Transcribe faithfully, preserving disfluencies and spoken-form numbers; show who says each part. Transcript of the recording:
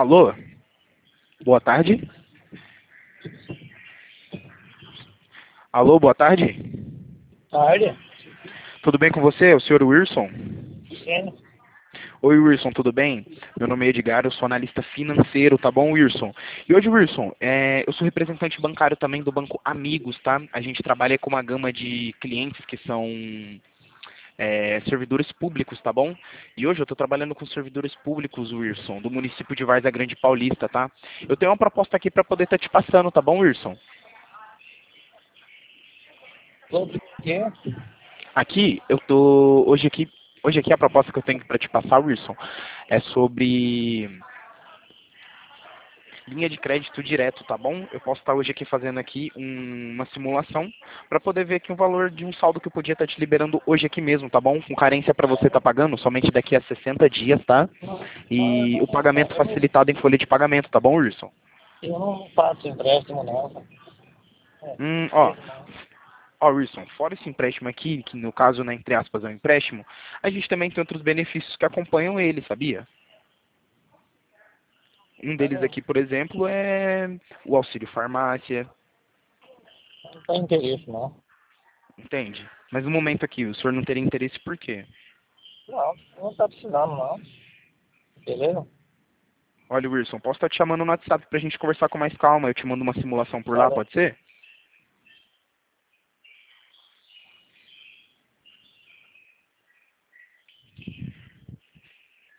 Speaker 1: Alô? Boa tarde? Alô, boa tarde?
Speaker 2: Tarde?
Speaker 1: Tudo bem com você? É o senhor Wilson?
Speaker 2: Sim.
Speaker 1: Oi, Wilson, tudo bem? Meu nome é Edgar, eu sou analista financeiro, tá bom, Wilson? E hoje, Wilson, é, eu sou representante bancário também do Banco Amigos, tá? A gente trabalha com uma gama de clientes que são é, servidores públicos, tá bom? E hoje eu estou trabalhando com servidores públicos, Wilson, do município de Várzea Grande Paulista, tá? Eu tenho uma proposta aqui para poder estar te passando, tá bom, Wilson?
Speaker 2: Sobre o quê?
Speaker 1: Aqui, eu tô. Hoje aqui, hoje aqui a proposta que eu tenho para te passar, Wilson, é sobre linha de crédito direto, tá bom? Eu posso estar hoje aqui fazendo aqui um- uma simulação para poder ver aqui um valor de um saldo que eu podia estar te liberando hoje aqui mesmo, tá bom? Com carência para você estar pagando somente daqui a sessenta dias, tá? E o pagamento
Speaker 2: Eu não,
Speaker 1: facilitado em folha de pagamento, tá bom, Wilson?
Speaker 2: eu não faço empréstimo, não. É,
Speaker 1: Hum, ó,
Speaker 2: mesmo não.
Speaker 1: ó, Wilson, fora esse empréstimo aqui, que no caso, né, entre aspas, é um empréstimo, a gente também tem outros benefícios que acompanham ele, sabia? Um deles
Speaker 2: Eu
Speaker 1: aqui, por exemplo, é o auxílio farmácia,
Speaker 2: não tenho interesse, não.
Speaker 1: entende? Mas no momento aqui, o senhor não teria interesse por quê?
Speaker 2: Não, não está precisando, não. Beleza?
Speaker 1: Olha, Wilson, posso estar te chamando no WhatsApp pra gente conversar com mais calma, eu te mando uma simulação por lá,
Speaker 2: Valeu.
Speaker 1: pode ser?